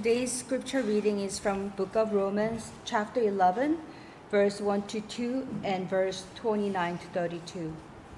Today's scripture reading is from Book of Romans, chapter 11, verse 1 to 2, and verse 29 to 32.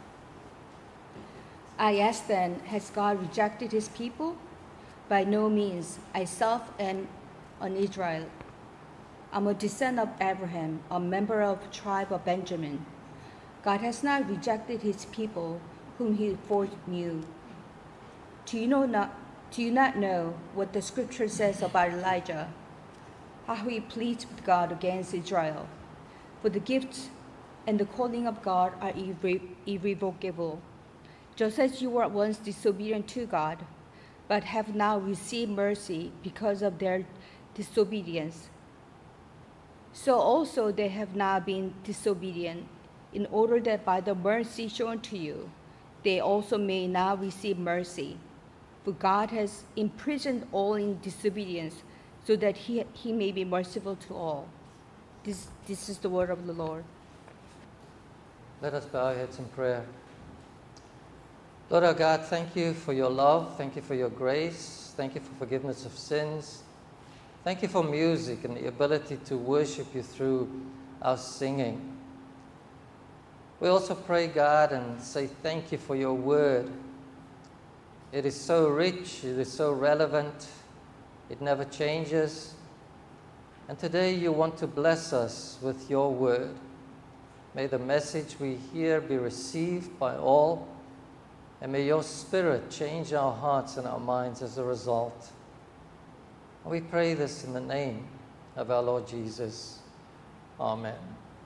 I ask then, has God rejected his people? By no means. I self am an Israelite. I'm a descendant of Abraham, a member of the tribe of Benjamin. God has not rejected his people, whom he foreknew. Do you not know what the scripture says about Elijah, how he pleads with God against Israel? For the gifts and the calling of God are irrevocable. Just as you were once disobedient to God, but have now received mercy because of their disobedience, so also they have now been disobedient, in order that by the mercy shown to you, they also may now receive mercy. For God has imprisoned all in disobedience, so that he may be merciful to all. This is the word of the Lord. Let us bow our heads in prayer. Lord our God, thank you for your love. Thank you for your grace. Thank you for forgiveness of sins. Thank you for music and the ability to worship you through our singing. We also pray, God, and say thank you for your word. It is so rich, it is so relevant, it never changes. And today you want to bless us with your word. May the message we hear be received by all, and may your Spirit change our hearts and our minds as a result. And we pray this in the name of our Lord Jesus. Amen.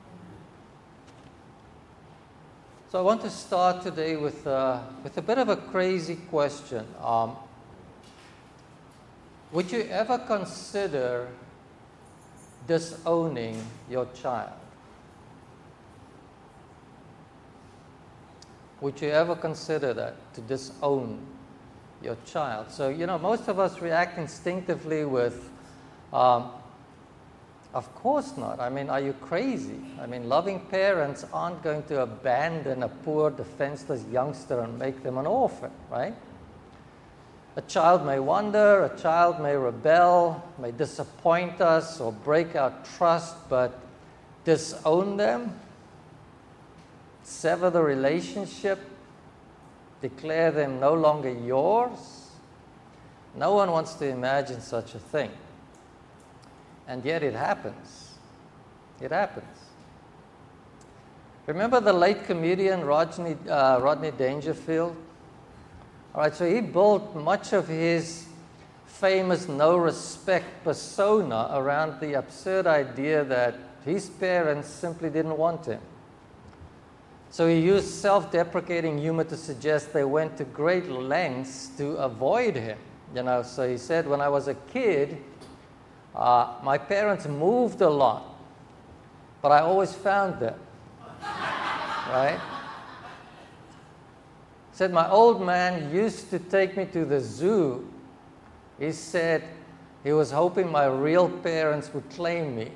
So I want to start today with a bit of a crazy question. Would you ever consider disowning your child? Would you ever consider that, to disown your child? So, most of us react instinctively with, of course not. I mean, are you crazy? I mean, loving parents aren't going to abandon a poor, defenseless youngster and make them an orphan, right? A child may wander, a child may rebel, may disappoint us or break our trust, but disown them, sever the relationship, declare them no longer yours. No one wants to imagine such a thing. And yet it happens. It happens. Remember the late comedian Rodney Dangerfield? All right, so he built much of his famous no-respect persona around the absurd idea that his parents simply didn't want him. So he used self-deprecating humor to suggest they went to great lengths to avoid him. So he said, when I was a kid, my parents moved a lot, but I always found them, right? He said, my old man used to take me to the zoo. He said he was hoping my real parents would claim me.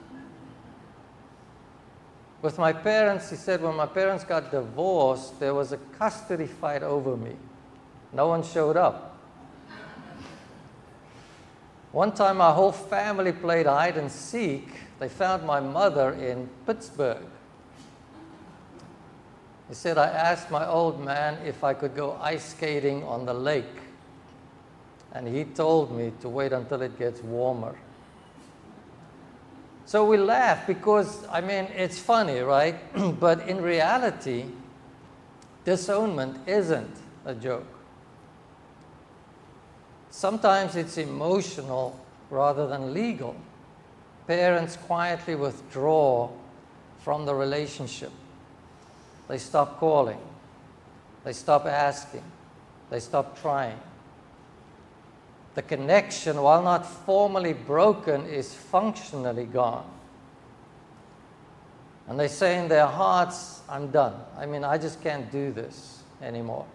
With my parents, he said, when my parents got divorced, there was a custody fight over me. No one showed up. One time, our whole family played hide and seek. They found my mother in Pittsburgh. He said, I asked my old man if I could go ice skating on the lake. And he told me to wait until it gets warmer. So we laugh because, it's funny, right? But in reality, disownment isn't a joke. Sometimes it's emotional rather than legal. Parents quietly withdraw from the relationship. They stop calling. They stop asking. They stop trying. The connection, while not formally broken, is functionally gone. And they say in their hearts, I'm done. I just can't do this anymore.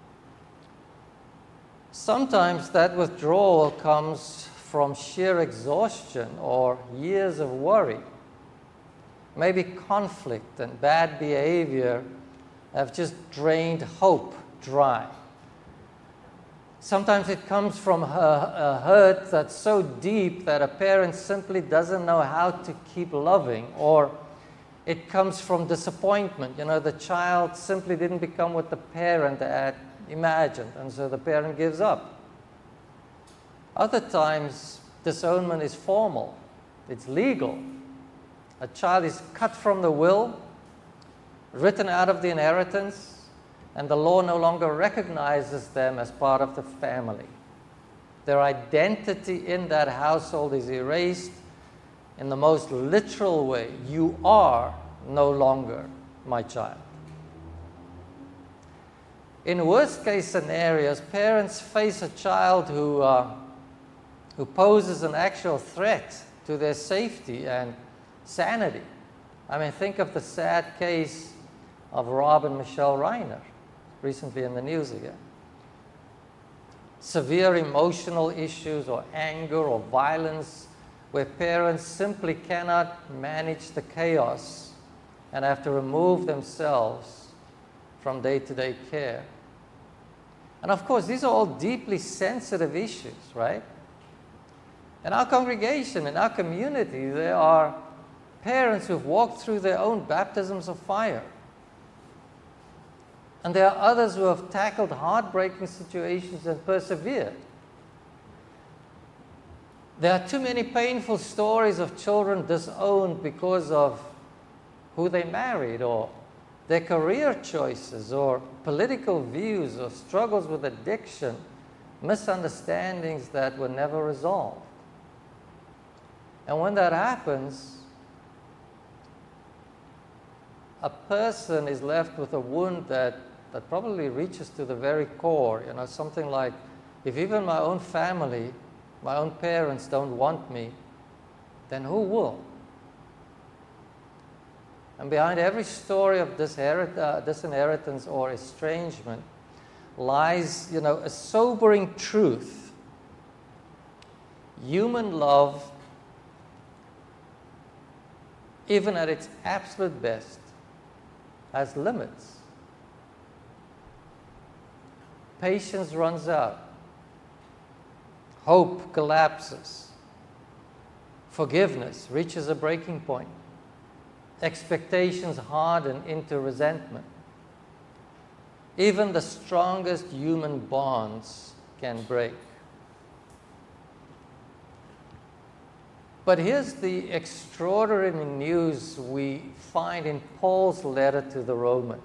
Sometimes that withdrawal comes from sheer exhaustion or years of worry. Maybe conflict and bad behavior have just drained hope dry. Sometimes it comes from a hurt that's so deep that a parent simply doesn't know how to keep loving, or it comes from disappointment. The child simply didn't become what the parent had imagined, and so the parent gives up. Other times, disownment is formal. It's legal. A child is cut from the will, written out of the inheritance, and the law no longer recognizes them as part of the family. Their identity in that household is erased in the most literal way. You are no longer my child. In worst case scenarios, parents face a child who poses an actual threat to their safety and sanity. Think of the sad case of Rob and Michelle Reiner, recently in the news again. Severe emotional issues or anger or violence where parents simply cannot manage the chaos and have to remove themselves from day-to-day care. And of course, these are all deeply sensitive issues, right? In our congregation, in our community, there are parents who've walked through their own baptisms of fire. And there are others who have tackled heartbreaking situations and persevered. There are too many painful stories of children disowned because of who they married, or their career choices, or political views, or struggles with addiction, misunderstandings that were never resolved. And when that happens, a person is left with a wound that probably reaches to the very core. Something like, if even my own family, my own parents don't want me, then who will? And behind every story of disinheritance or estrangement lies, a sobering truth. Human love, even at its absolute best, has limits. Patience runs out. Hope collapses. Forgiveness reaches a breaking point. Expectations harden into resentment. Even the strongest human bonds can break. But here's the extraordinary news we find in Paul's letter to the Romans.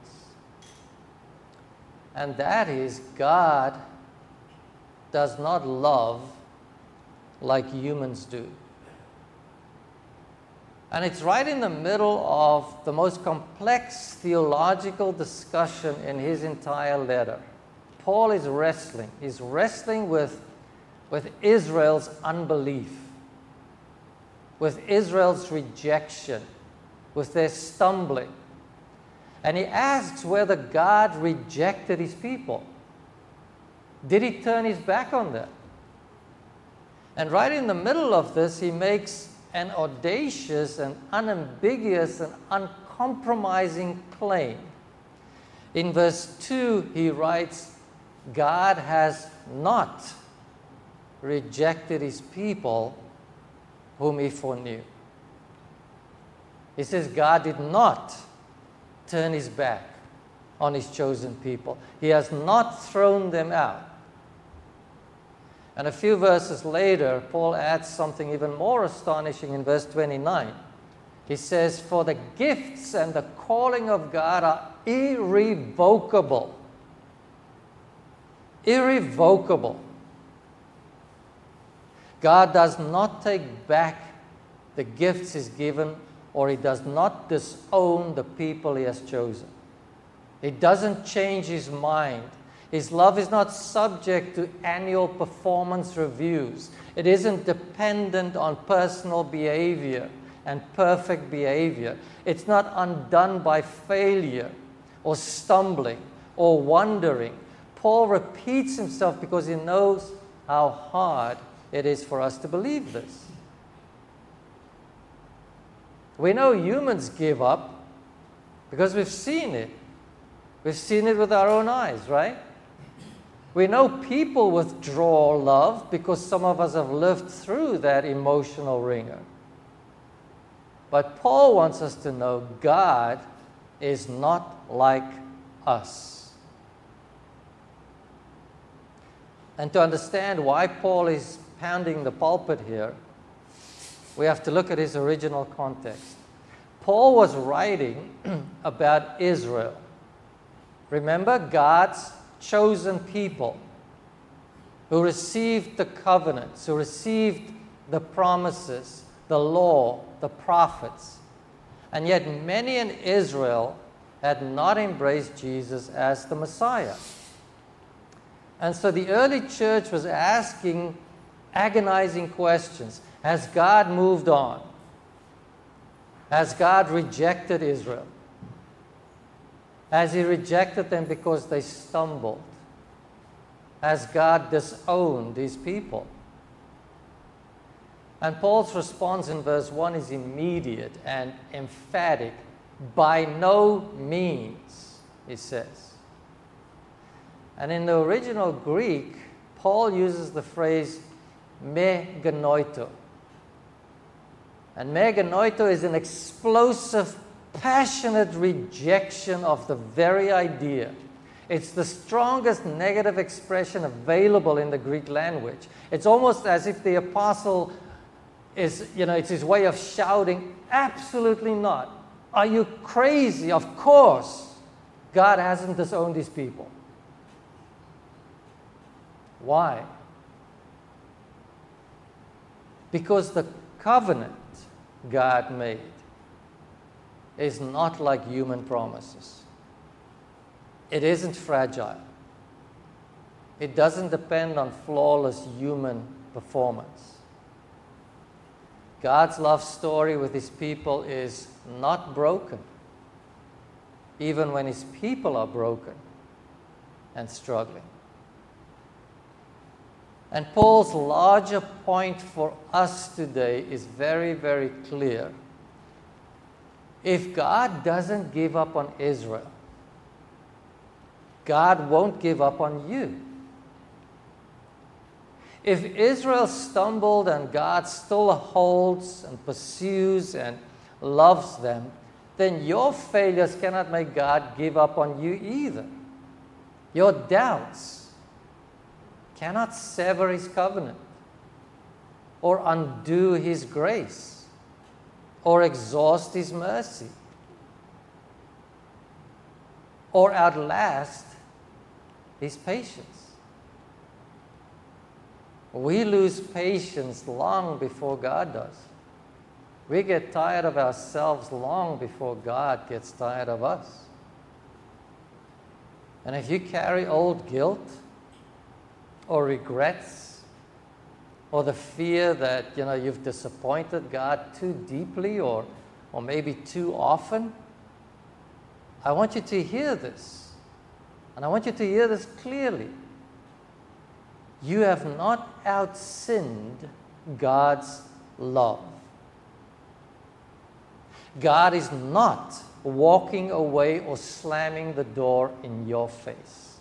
And that is, God does not love like humans do. And it's right in the middle of the most complex theological discussion in his entire letter. Paul is wrestling. He's wrestling with Israel's unbelief, with Israel's rejection, with their stumbling. And he asks whether God rejected his people. Did he turn his back on them? And right in the middle of this, he makes an audacious and unambiguous and uncompromising claim. In verse 2, he writes, God has not rejected his people whom he foreknew. He says God did not turn his back on his chosen people. He has not thrown them out. And a few verses later, Paul adds something even more astonishing in verse 29. He says, for the gifts and the calling of God are irrevocable. Irrevocable. God does not take back the gifts he's given, or he does not disown the people he has chosen. He doesn't change his mind. His love is not subject to annual performance reviews. It isn't dependent on personal behavior and perfect behavior. It's not undone by failure or stumbling or wandering. Paul repeats himself because he knows how hard it is for us to believe this. We know humans give up because we've seen it. We've seen it with our own eyes, right? We know people withdraw love because some of us have lived through that emotional ringer. But Paul wants us to know God is not like us. And to understand why Paul is pounding the pulpit here, we have to look at his original context. Paul was writing about Israel. Remember, God's chosen people who received the covenants, who received the promises, the law, the prophets. And yet many in Israel had not embraced Jesus as the Messiah. And so the early church was asking agonizing questions. Has God moved on? Has God rejected Israel? Has he rejected them because they stumbled? Has God disowned these people? And Paul's response in verse 1 is immediate and emphatic. By no means, he says. And in the original Greek, Paul uses the phrase me genoito. And me genoito is an explosive, passionate rejection of the very idea. It's the strongest negative expression available in the Greek language. It's almost as if the apostle is, it's his way of shouting, absolutely not. Are you crazy? Of course, God hasn't disowned his people. Why? Because the covenant God made is not like human promises. It isn't fragile. It doesn't depend on flawless human performance. God's love story with his people is not broken, even when his people are broken and struggling. And Paul's larger point for us today is very, very clear. If God doesn't give up on Israel, God won't give up on you. If Israel stumbled and God still holds and pursues and loves them, then your failures cannot make God give up on you either. Your doubts cannot sever his covenant or undo his grace or exhaust his mercy or outlast his patience. We lose patience long before God does. We get tired of ourselves long before God gets tired of us. And if you carry old guilt or regrets or the fear that you've disappointed God too deeply or maybe too often, I want you to hear this. And I want you to hear this clearly. You have not outsinned God's love. God is not walking away or slamming the door in your face.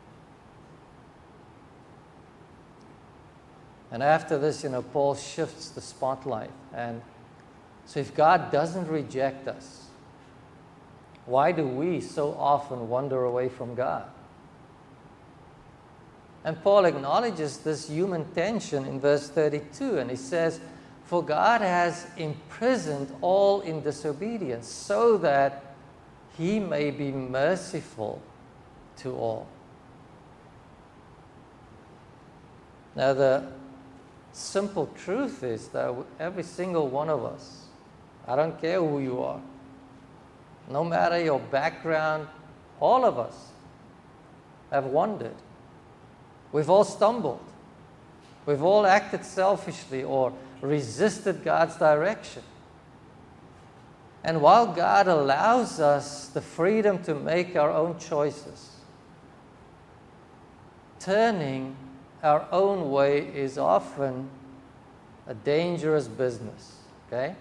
And after this, Paul shifts the spotlight. And so if God doesn't reject us, why do we so often wander away from God? And Paul acknowledges this human tension in verse 32, and he says, "For God has imprisoned all in disobedience, so that he may be merciful to all." Now, the simple truth is that every single one of us, I don't care who you are, no matter your background, all of us have wandered. We've all stumbled. We've all acted selfishly or resisted God's direction. And while God allows us the freedom to make our own choices, turning our own way is often a dangerous business, okay?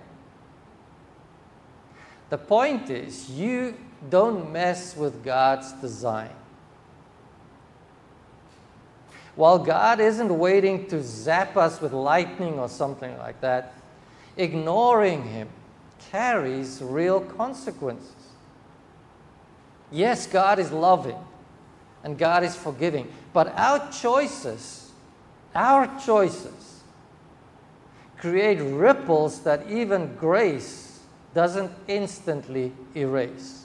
The point is, you don't mess with God's design. While God isn't waiting to zap us with lightning or something like that, ignoring Him carries real consequences. Yes, God is loving and God is forgiving, but our choices create ripples that even grace doesn't instantly erase.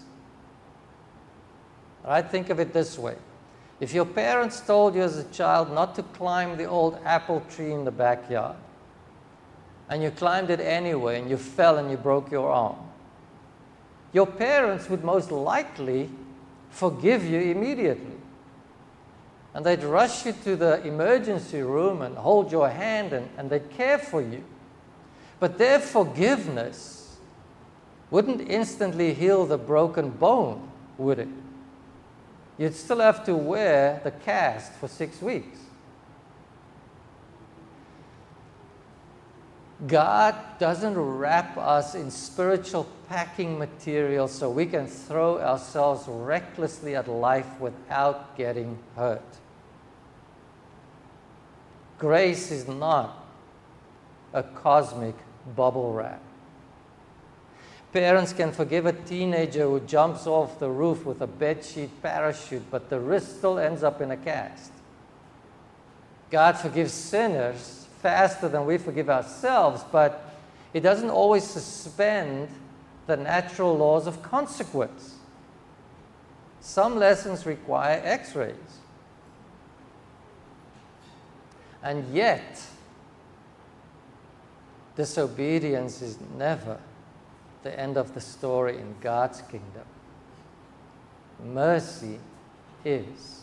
All right, think of it this way. If your parents told you as a child not to climb the old apple tree in the backyard, and you climbed it anyway, and you fell and you broke your arm, your parents would most likely forgive you immediately. And they'd rush you to the emergency room and hold your hand, and they'd care for you. But their forgiveness wouldn't instantly heal the broken bone, would it? You'd still have to wear the cast for 6 weeks. God doesn't wrap us in spiritual packing material so we can throw ourselves recklessly at life without getting hurt. Grace is not a cosmic bubble wrap. Parents can forgive a teenager who jumps off the roof with a bedsheet parachute, but the wrist still ends up in a cast. God forgives sinners faster than we forgive ourselves, but He doesn't always suspend the natural laws of consequence. Some lessons require x-rays. And yet, disobedience is never the end of the story in God's kingdom. Mercy is.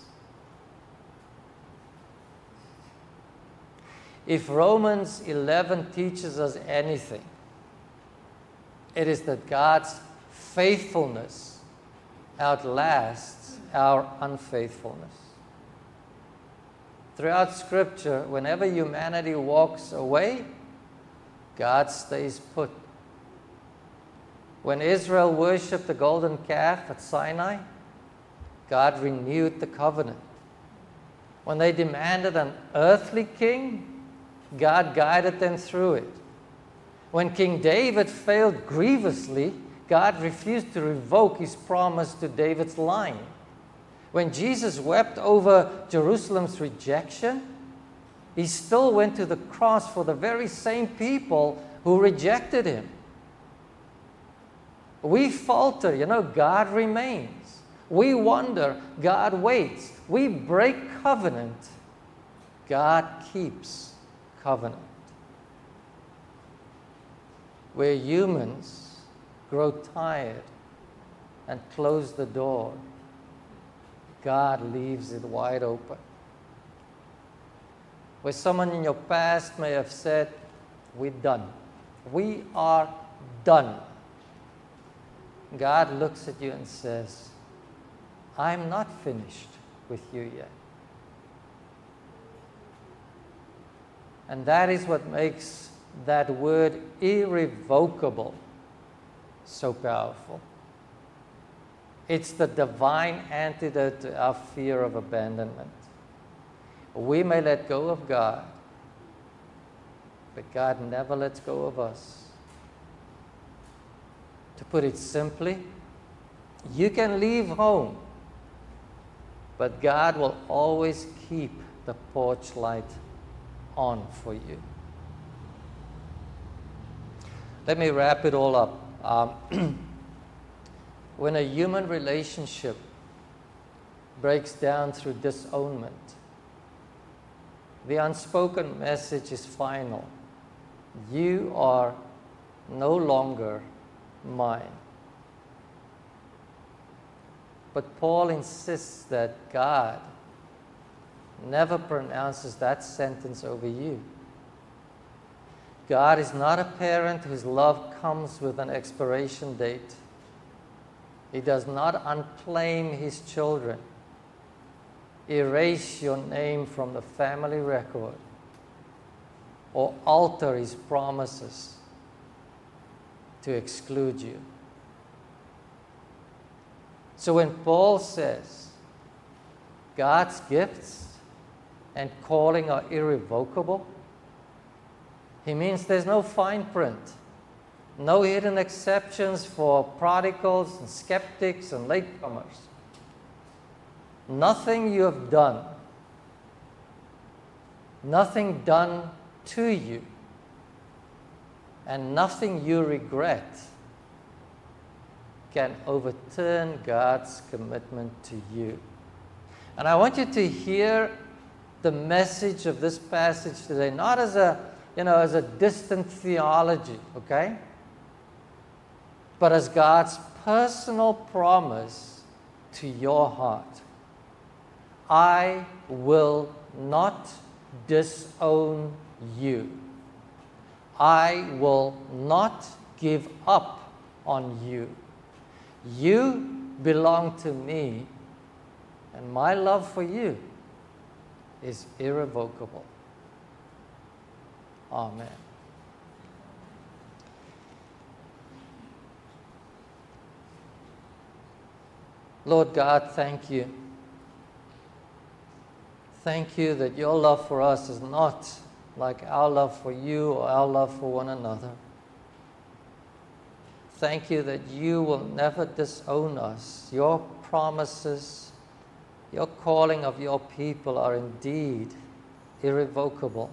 If Romans 11 teaches us anything, it is that God's faithfulness outlasts our unfaithfulness. Throughout Scripture, whenever humanity walks away, God stays put. When Israel worshipped the golden calf at Sinai, God renewed the covenant. When they demanded an earthly king, God guided them through it. When King David failed grievously, God refused to revoke His promise to David's line. When Jesus wept over Jerusalem's rejection, He still went to the cross for the very same people who rejected Him. We falter, God remains. We wonder, God waits. We break covenant, God keeps covenant. Where humans grow tired and close the door, God leaves it wide open. Where someone in your past may have said, "We're done. We are done." God looks at you and says, "I'm not finished with you yet." And that is what makes that word irrevocable so powerful. It's the divine antidote to our fear of abandonment. We may let go of God, but God never lets go of us. To put it simply, you can leave home, but God will always keep the porch light on for you. Let me wrap it all up. When a human relationship breaks down through disownment, the unspoken message is final. You are no longer mine. But Paul insists that God never pronounces that sentence over you. God is not a parent whose love comes with an expiration date. He does not unclaim His children, erase your name from the family record, or alter His promises to exclude you. So when Paul says God's gifts and calling are irrevocable. He means there's no fine print, no hidden exceptions for prodigals and skeptics and latecomers. Nothing you have done, nothing done to you, and nothing you regret can overturn God's commitment to you. And I want you to hear the message of this passage today, not as a distant theology, okay? But as God's personal promise to your heart. I will not disown you. I will not give up on you. You belong to me, and my love for you is irrevocable. Amen. Lord God, thank you. Thank you that your love for us is not like our love for you or our love for one another. Thank you that you will never disown us. Your promises, your calling of your people are indeed irrevocable.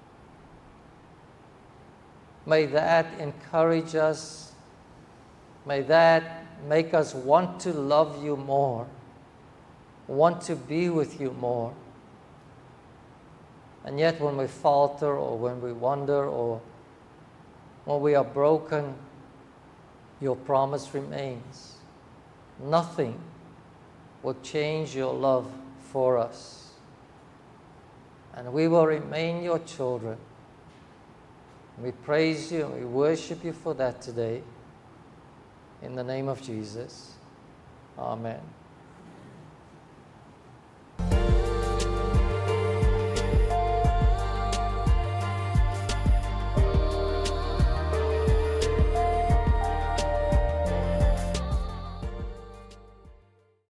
May that encourage us. May that make us want to love you more, want to be with you more. And yet when we falter or when we wander or when we are broken, your promise remains. Nothing will change your love for us. And we will remain your children. We praise you and we worship you for that today. In the name of Jesus. Amen.